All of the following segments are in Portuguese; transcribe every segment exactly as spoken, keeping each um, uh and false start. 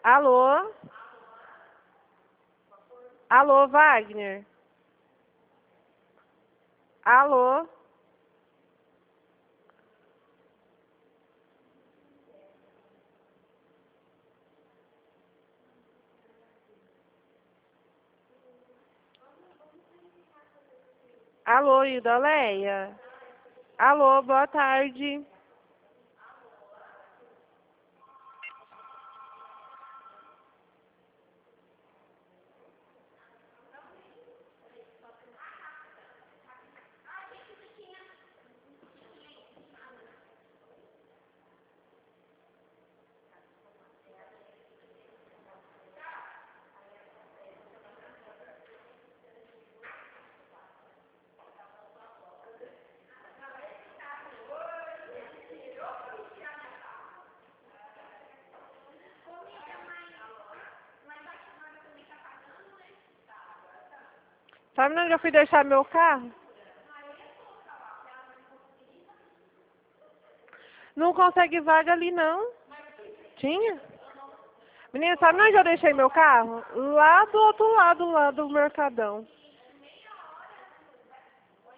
Alô? Alô, Wagner? Alô? Alô, Idoleia? Alô, boa tarde. Sabe onde eu fui deixar meu carro? Não consegue vaga ali, não. Tinha? Menina, sabe onde eu deixei meu carro? Lá do outro lado, lá do Mercadão.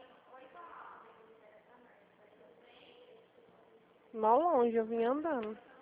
Mal longe, eu vim andando.